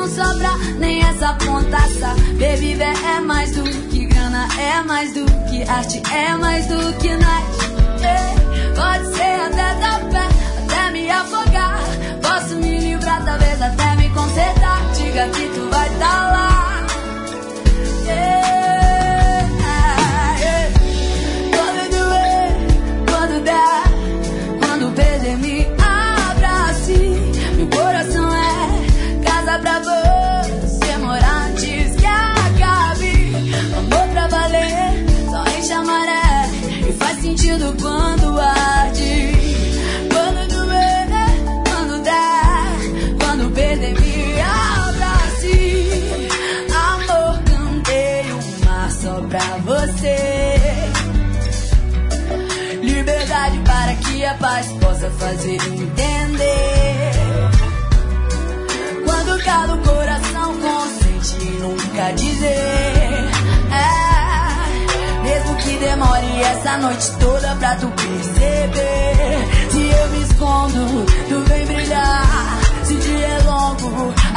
não sobra nem essa pontaça. Reviver é mais do que grana, é mais do que arte, é mais do que night. Pode ser até dar pé, até me afogar. Posso me livrar, talvez até me consertar. Diga que tu vai tá lá. Quando doer, quando der, quando perder, me abrace. Meu coração é casa pra você morar antes que acabe. Amor pra valer, só enche a maré e faz sentido quando arde. Quando doer, quando der, quando perder, me abrace. Amor, cantei um mar só pra você. Liberdade para que a paz possa fazer entender. Quando cala o coração, consente nunca dizer. Mesmo que demore essa noite toda pra tu perceber. Se eu me escondo, tu vem brilhar. Se o dia é longo,